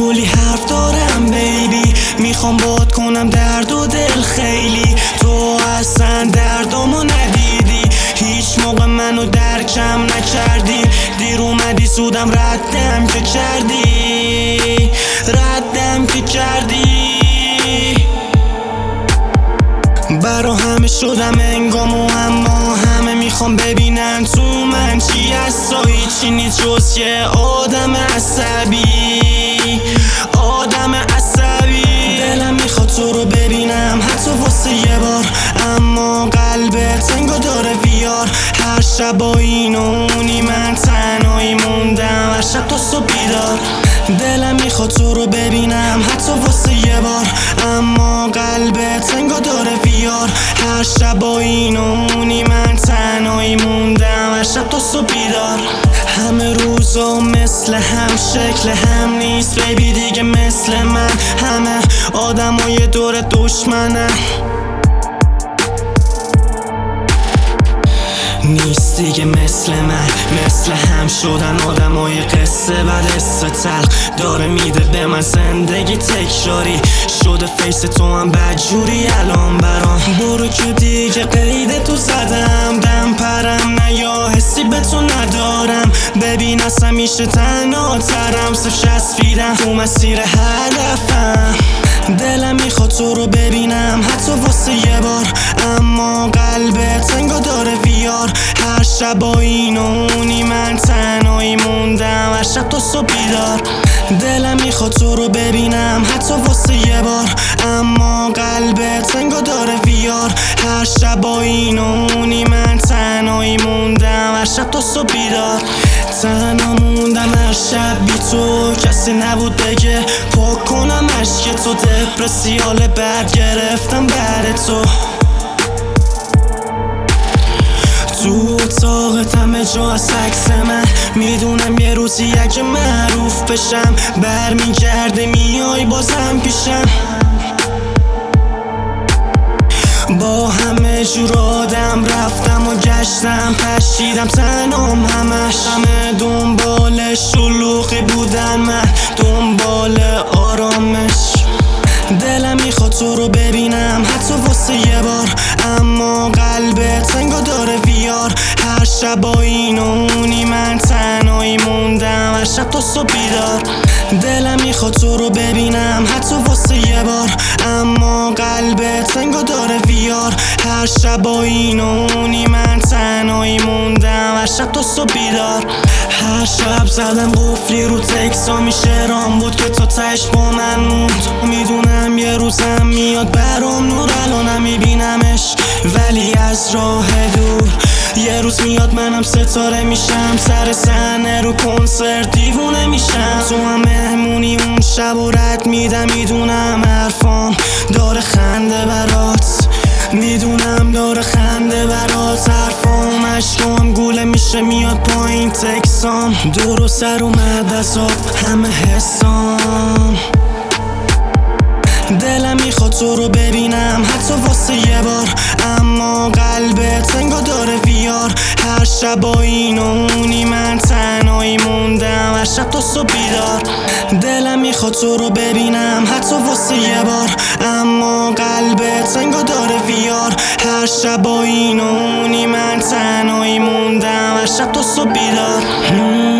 کلی حرف دارم بیبی، میخوام باد کنم درد و دل خیلی. تو اصلا دردامو ندیدی، هیچ موقع منو درکم نکردی. دیر اومدی سودم ردم که کردی، ردم که کردی. برا همه شدم انگامو، اما همه میخوام ببینن تو من چی هست. و هیچی نیست جز یه آدم عصبی، آدم عصبی. دلم میخواد تو رو ببینم حتی واسه یه بار، اما قلبت انگار داره ویار. هر شب با این و اونی من تنهایی موندم، هر شب تا صبح بیدار. دلم میخواد تو رو ببینم حتی واسه یه بار، اما قلبت انگار داره ویار. هر شب با این و اونی من تنهایی موندم، هر شب تا صبح بیدار. همه روزا مثل هم، شکل هم نیست بیبی دیگه مثل من. همه آدمای دور دشمنن، نیست دیگه مثل من. مثل هم شدن آدمای قصه بعد تلخ، داره میده به من زندگی تکراری. شده فیس تو هم بدجوری الان برام. برو که دیگه قید تو زدم، دم پرم نه یا حسی به تو ندارم. ببین اصلا میشه تنها ترم، صرف چسبیدم تو مسیر هدفم. دلم میخواد تو رو ببینم حتی واسه یه بار، اما قلبت انگار داره ویار. هر شب با این و اونی من تنهایی موندم، هر شب تا صبح بیدار. دلم میخواد تو رو ببینم حتی واسه یه بار، اما قلبت انگار داره ویار. هر شب با این و اونی من تنهایی موندم، هر شب تا صبح بیدار. تنها موندم هر شب بی تو، کسی نبود بگه پاک کنم عشق تو. دپرسی حال بد گرفتم بعد تو. تو اتاقت همه جا از عکس من، میدونم یه روزی اگه معروف بشم برمیگرده میای بازم پیشم. با همه جور آدم رفتم و گشتم، پشیدم تنام همش. همه دنبال شلوغی بودن، من دنبال آرامش. دلم میخواد تو رو ببینم حتی واسه یه بار، اما قلبت انگار داره ویار. هر شب با این و اونی من تنهایی موندم، هر شب تا صبح بیدار. دلم میخواد تو رو ببینم حتی واسه یه بار، اما قلبت انگار داره ویار. هر شب با این و اونی من تنهایی موندم، هر شب تا صبح بیدار. هر شب زدم قفلی رو تکسا، میشه رام بود که تا تش با من موند. میدونم یه روزم میاد برام نور، الانم میبینمش ولی از راه دور. یه روز میاد منم ستاره میشم، سر صحنه رو کنسرت دیوونه میشم. تو هم مهمونی اون شب و رد میدم، میدونم حرفام داره خنده برات، میدونم داره خنده برات. حرفام عشقام گوله میشه میاد پایین تکسام، دور و سر اومد از آب همه حسام. دلم میخواد تو رو ببینم حتی واسه یه بار، اما قلبت انگار داره ویار. هر شب با این و اونی من تنهایی موندم، هر شب تا صبح بیدار. دلم میخواد تو رو ببینم حتی واسه یه بار، اما قلبت انگار داره ویار. هر شب با این و اونی من تنهایی موندم، هر شب تا صبح بیدار.